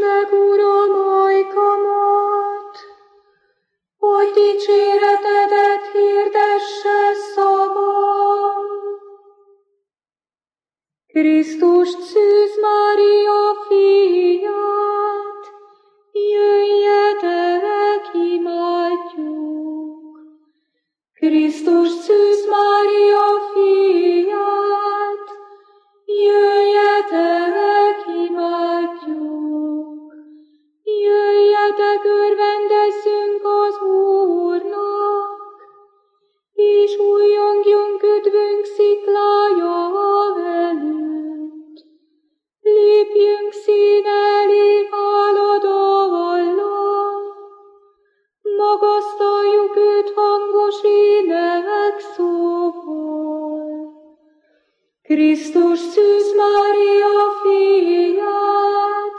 meg, Uram, ajkamat, hogy dicséretedet hirdesse szavam. Krisztus Szűz Mária fiát, jöjjetek, imádjuk. Krisztus Szűz Mária fiát, jöjjetek, imádjuk. Jöjjetek, örvendezzünk az Úrnak, és újjongjunk üdvünk sziklája előtt. Lépjünk szín elé háladóval, magasztaljuk őt hangos énekszóval. Krisztus Szűz Mária fiát,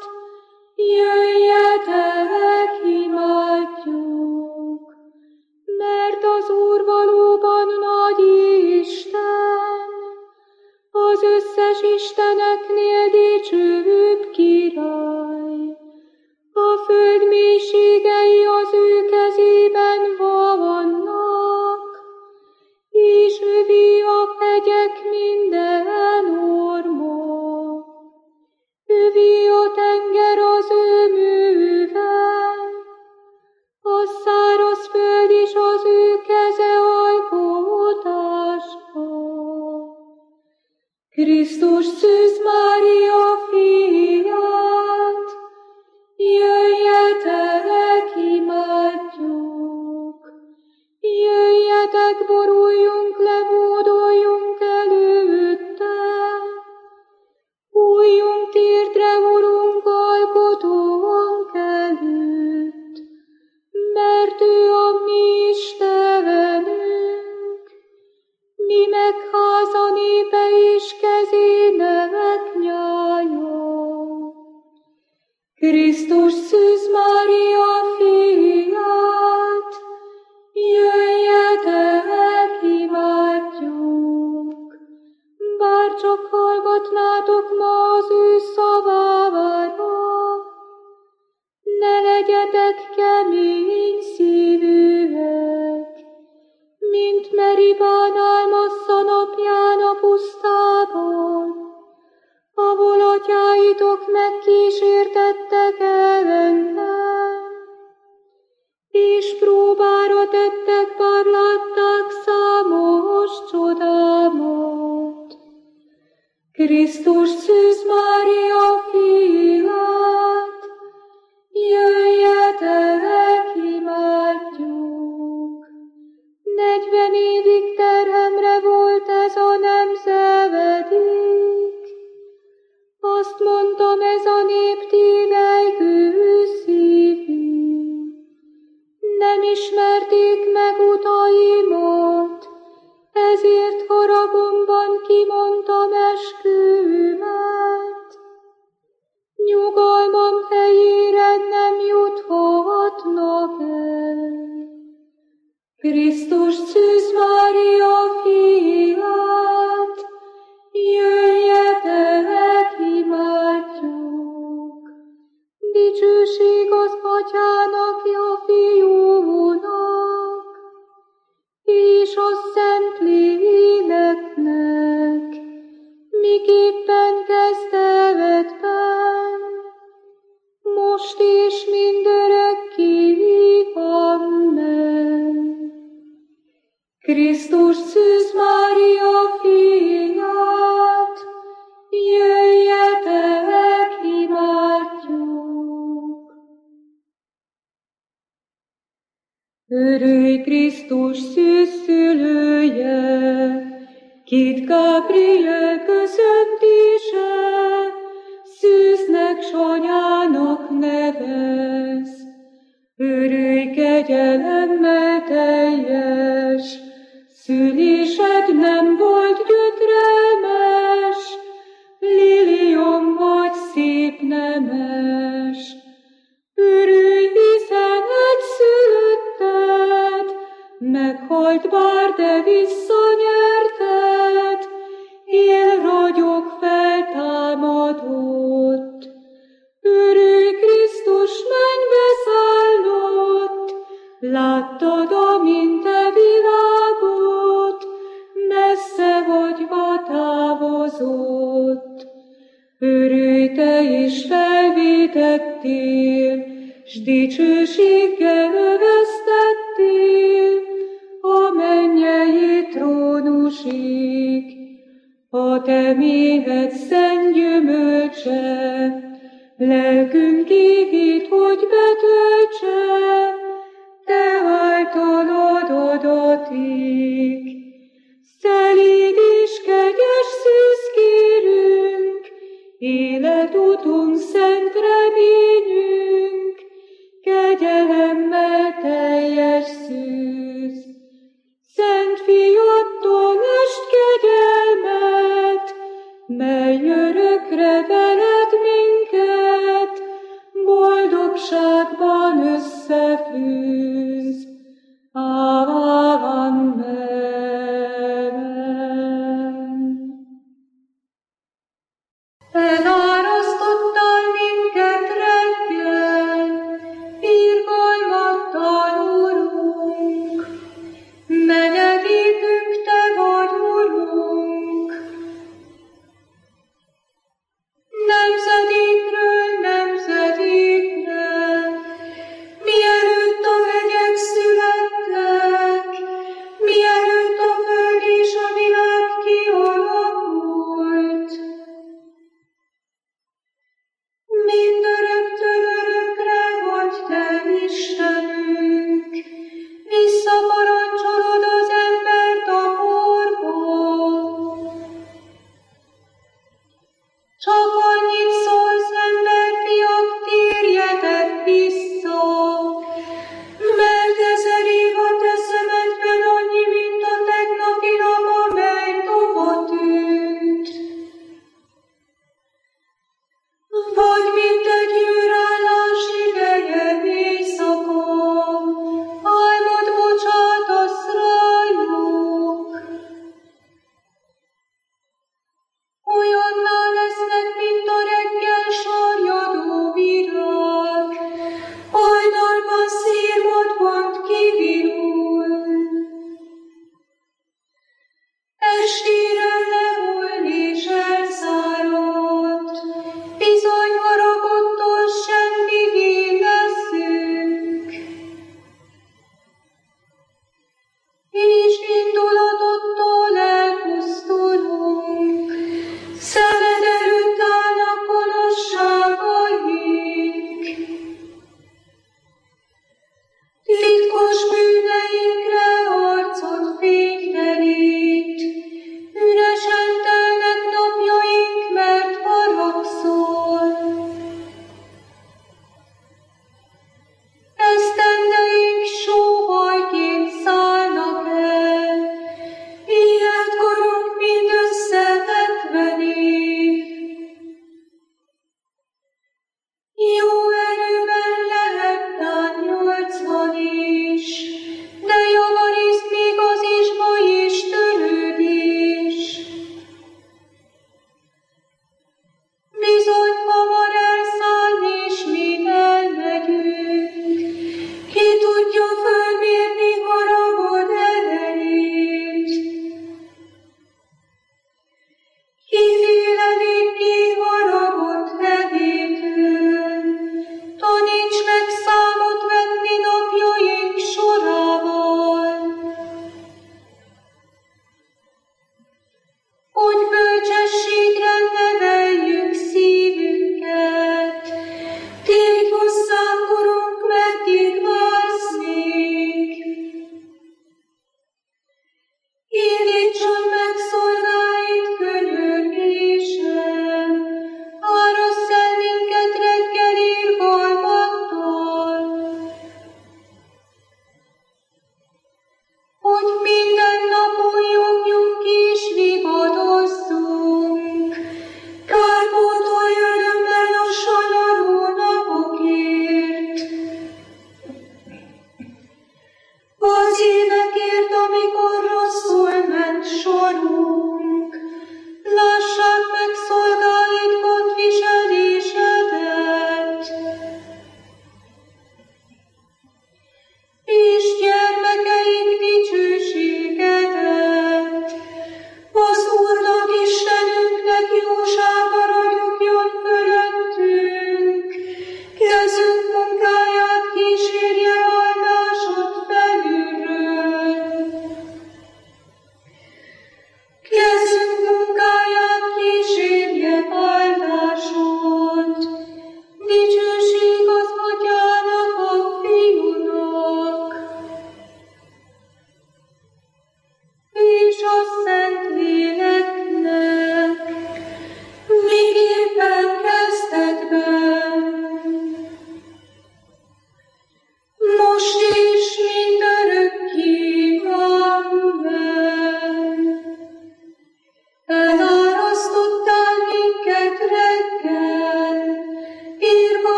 jöjjetek, imádjuk, mert az Úr valóban nagy Isten, az összes isteneknél dicsőbb király. A föld mélységei az ő kezében vannak, és övé a hegyek minden orma. Övé a tenger az ő műve, a száraz föld is az ő keze alkotása. Krisztus Szűz Mária fiát, jöjjetek, imádjuk. Jöjjetek, boruljunk le, bódoljunk előtte. Újjunk térdre, Urunk, alkotónk előtt, mert ő a mi Istenünk, mi meg háza népe és kezének nyája. Krisztus Szűz Mária fiát, jöjjetek, imádjuk. Bár csak hallgatnátok ma az ő szavára, ne legyetek kemény szívűek, mint Meribán Álmassza napján a pusztában, ahol atyáitok megkísértettek engem, és próbára tettek, bár látták számos csodámat. Krisztus Szűz Mária fiát, jöjjetek, imádjuk. 40 évig terhemre volt ez a nemzedék, azt mondtam, ez a nép tévelygő szívű. Nem ismerték meg utaimat, ezért haragomban kimondtam eskümet. Nyugalmam helyére nem juthatnak el. Krisztus Szűz Mária fiát, jöjjetek, imádjuk. Dicsőség az Atyának, a Fiúnak, és a Szent Léleknek, miképpen kezdetben, most és mindörökké. Amen. Krisztus Szűz Mária fiát, jöjjetek, imádjuk. Örülj Krisztus szűz szülője, kit Gábriel köszöntése, szűznek s anyának nevez. Örülj kegyelemmel teljes, szülésed nem volt gyötrelmes, liliom vagy szép nemes. Örülj, hiszen egyszülötted meghalt bár, de visszanyerted, él ragyog feltámadott. Örülj, is felvétettél, s dicsőséggel öveztettél a mennyei trónusig. A te méhed szent gyümölcse, lelkünk évét, hogy betöltse, te általad adatik. Szelíd és kegyes szűz kérünk, életutunk szent reményünk, kegyelemmel teljes szűz. Szent fiattól est kegyelmet, mely örökre veled minket, boldogságban összefűz. Amen. Elárasztottál minket reggel, irgalmattal, Urunk,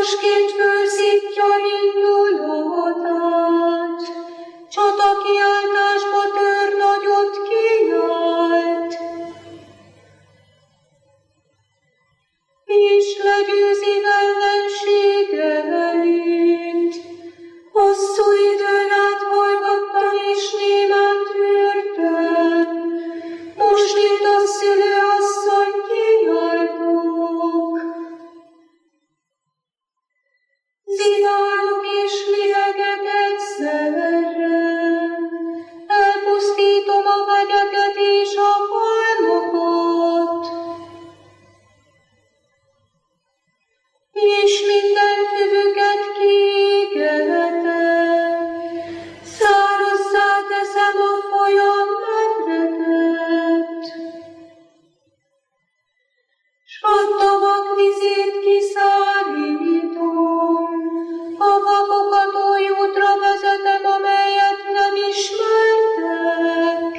Harcosként fölszítja indulatát, csatakiáltásba tör nagyot kiált, és legyőzi ellenségeit. Hosszú időn át hallgattam, és némán tűrtem, most itt a szülőasszony kiáltok. Ziválok és liegek egyszerre, elpusztítom a vegyeket és a halmokat, és minden füvüket kiégetem, szárazzá teszem a folyam medreket, s a tavak vizét kiszállítom, a vakokat oly útra vezetem, amelyet nem ismertek.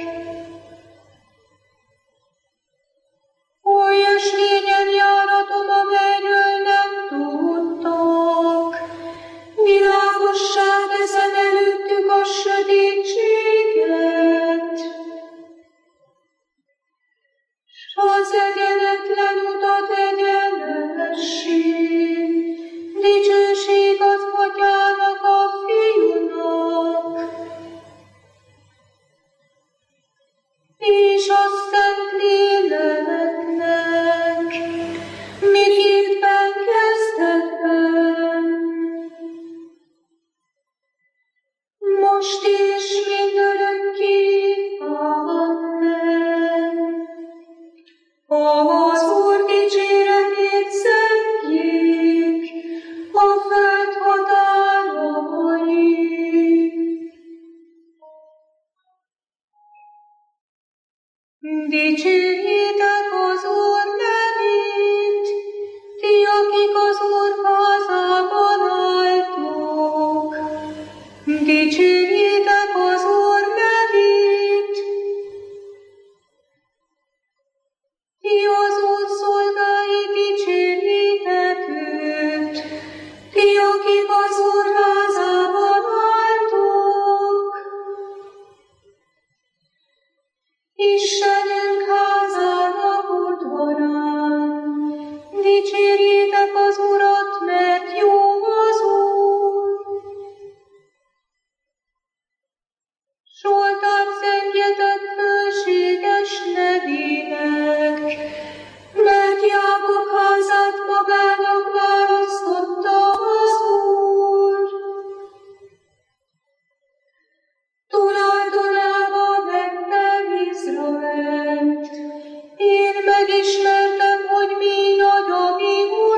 Oly ösvényen járatom, amelyről nem tudtak. Világossá teszem előttük a sötétséget, s az egyenetlen utat egyenessé. Dicsőség az Atyának, a Fiúnak, és a Szentléleknek, mindképpen kezdetben, most és mindörökké. Amen. Az Úr dicséretét szentjék a föld határai. Dicsérjétek az Úr nevét, ti, akik az Úr házában álltok. Dicsérjétek az Úr nevét, ti, az Úr szolgái, dicsérjétek őt, ti, akik az Úr házában álltok. Istenünk házának udvarán, dicsérjétek az Urat, mert jó az Úr. Zsoltárt zengjetek fölséges nevének, mert Jákob házát magának választotta az Úr. Tulajdonába vette Izraelt, én megismertem, hogy mi nagy a mi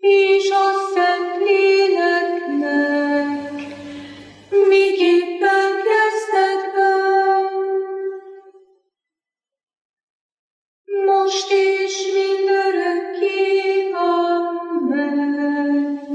és a Szentléleknek, miképpen kezdetben, most és mindörökké. Amen.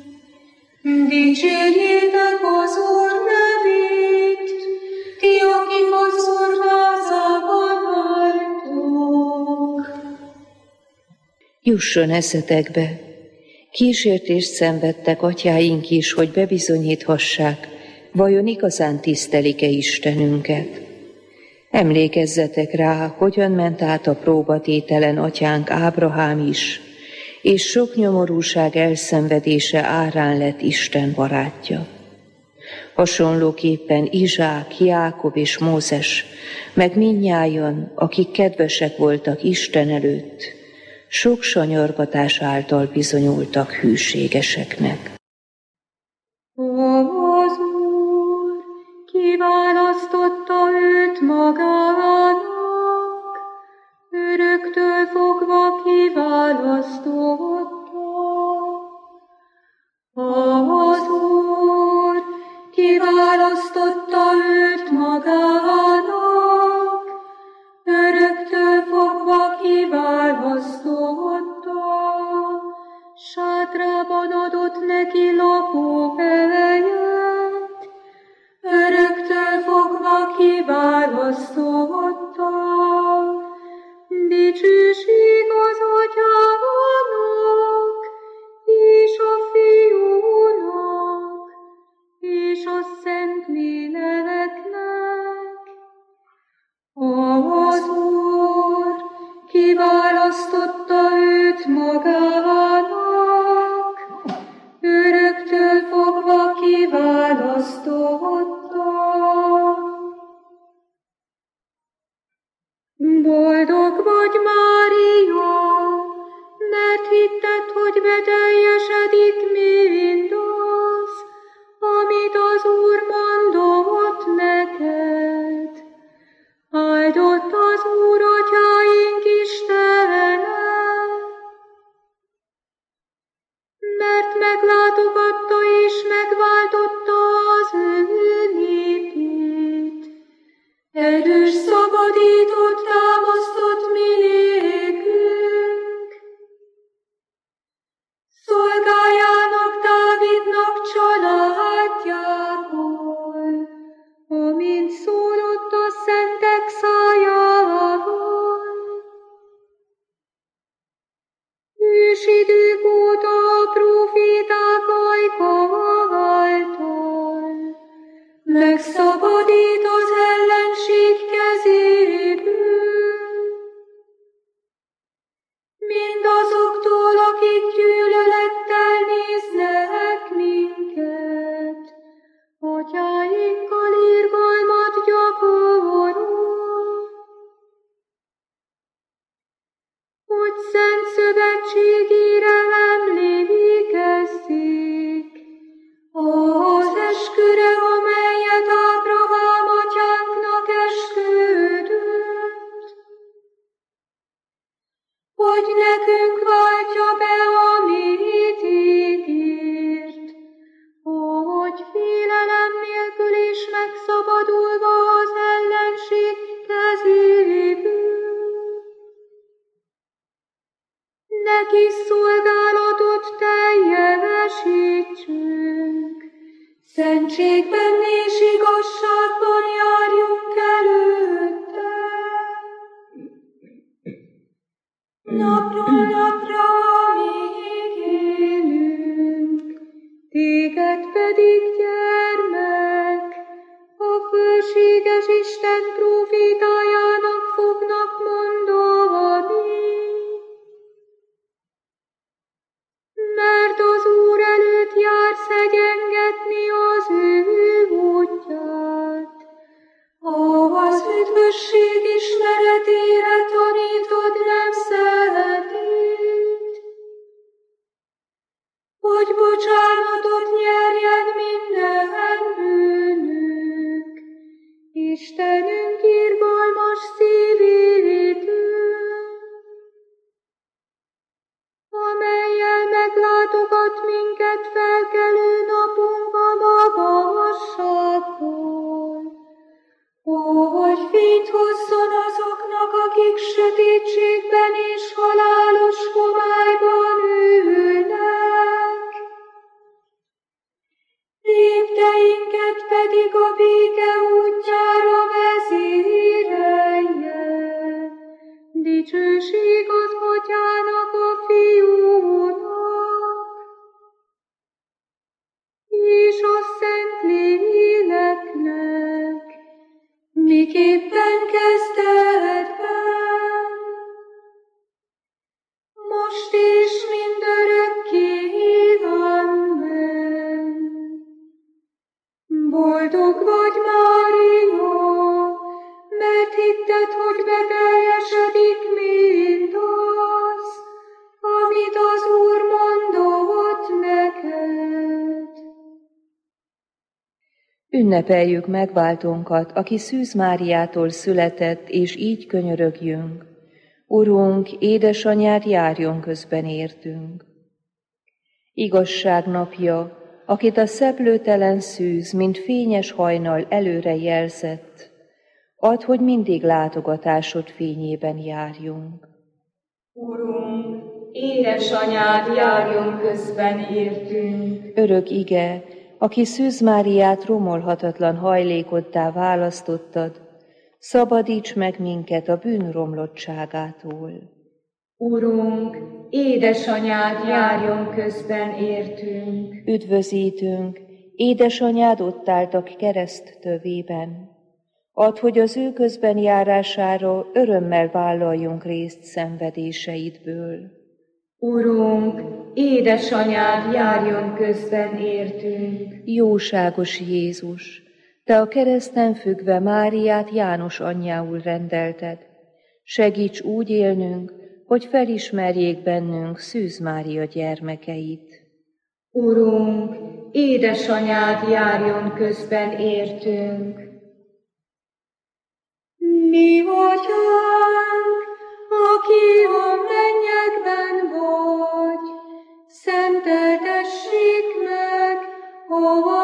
Dicsérjétek az Úr nevét, ti, akik az Úr házában vagytok. Jusson eszetekbe! Kísértést szenvedtek atyáink is, hogy bebizonyíthassák, vajon igazán tisztelik-e Istenünket. Emlékezzetek rá, hogyan ment át a próbatételen atyánk Ábrahám is, és sok nyomorúság elszenvedése árán lett Isten barátja. Hasonlóképpen Izsák, Jákob és Mózes, meg mindnyájan, akik kedvesek voltak Isten előtt, sok sanyargatás által bizonyultak hűségeseknek. Az Úr kiválasztotta őt magának, öröktől fogva kiválasztotta. Az Úr kiválasztotta őt magának, öröktől fogva kiválasztotta. Sátrában adott neki lakóhelyet, öröktől fogva kiválasztotta. Dicsőség az Atyának, és a Fiúnak, és a Szentléleknek. Az Úr kiválasztotta őt magának, öröktől fogva kiválasztotta. Boldog vagy, Mária, mert hitted, hogy beteljesedik mindaz, amit az Úr mondott neked. Áldott az Úr atyáink Istene, mert meglátogatta és megváltotta az ő népét. Erős szabadítót támasztott mi nélkünk, szolgájának Dávidnak családjából, amint szólott a szentek szájával. Ősidők óta a próféták ajka által megszabadít az ellenség kezéből, mindazoktól, akik gyűlölettel néznek minket, atyáinkkal irgalmat gyakorol, hogy szent szövetségére emlékezzék, az esküre, amelyet Ábrahám atyánknak esküdött, hogy nekünk váltja be, amit ígért, hogy félelem nélkül is megszabadulva az ellenség kezéből, neki szolgálatot teljesítsünk, szentségben és igazságban járjunk előtte. Napról napra, amíg élünk, téged pedig, gyermek, a fölséges Isten prófétájának fognak mondani. Mert az Úr előtt jársz egyengetni az ő útját, az üdvösség ismeretére tanítod nemzetét, hogy bocsánatot nyerjen minden bűnük, Istenünk irgalmas szívétől, amellyel meglát Még a béke útjára vezérelje, dicsőség az Atyának, a Fiúnak, és a Szentléleknek, miképpen kezdetben, most és mindörökké. Amen. Boldog vagy, Mária, mert hitted, hogy beteljesedik mindaz, amit az Úr mondott neked. Ünnepeljük megváltónkat, aki Szűz Máriától született, és így könyörögjünk. Urunk, édesanyád járjon közben értünk. Igazság napja, akit a szeplőtelen szűz, mint fényes hajnal előre jelzett, add, hogy mindig látogatásod fényében járjunk. Urunk, édesanyád járjon közben értünk. Örök ige, aki Szűz Máriát romolhatatlan hajlékoddá választottad, szabadíts meg minket a bűn romlottságától. Urunk, édesanyád járjon közben értünk. Üdvözítünk, édesanyád ott álltak kereszt tövében. Add, hogy az ő közben járására örömmel vállaljunk részt szenvedéseidből. Urunk, édesanyád járjon közben értünk. Jóságos Jézus, te a kereszten függve Máriát János anyjául rendelted. Segíts úgy élnünk, hogy felismerjék bennünk Szűz Mária gyermekeit. Urunk, édesanyád járjon közben értünk. Mi Atyánk, aki a mennyekben vagy, szenteltessék meg a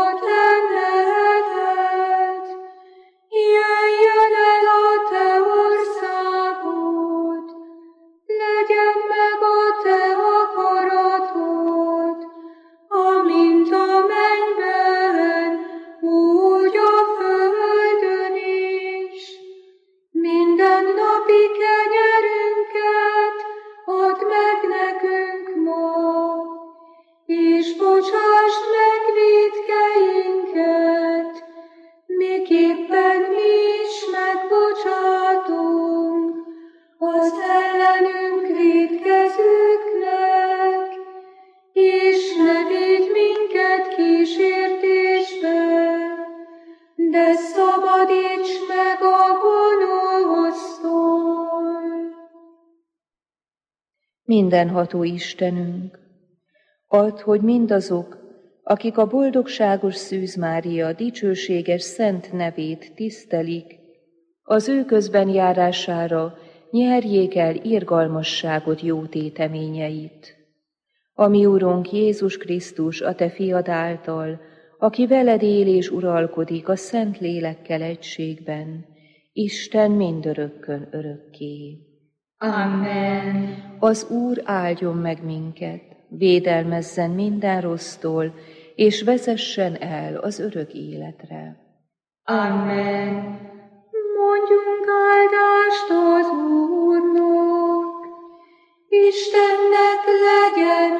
tenneted. Jöjjön el a te országod, legyen meg a te akaratod, amint a mennyben, úgy a földön is. Mindennapi kenyerünket add meg nekünk ma, és bocsásd meg vétkeinket, miképpen mi is megbocsátunk az ellenünk vétkezőknek, és ne védj minket kísértésbe, de szabadíts meg a gonosztól. Mindenható Istenünk, add, hogy mindazok, akik a boldogságos Szűz Mária dicsőséges szent nevét tisztelik, az ő közben járására nyerjék el irgalmasságot jó téteményeit. A mi Urunk Jézus Krisztus, a te fiad által, aki veled él és uralkodik a Szent Lélekkel egységben, Isten mindörökkön örökké. Amen. Az Úr áldjon meg minket, védelmezzen minden rossztól, és vezessen el az örök életre. Amen. Mondjunk áldást az Úrnak. Istennek legyen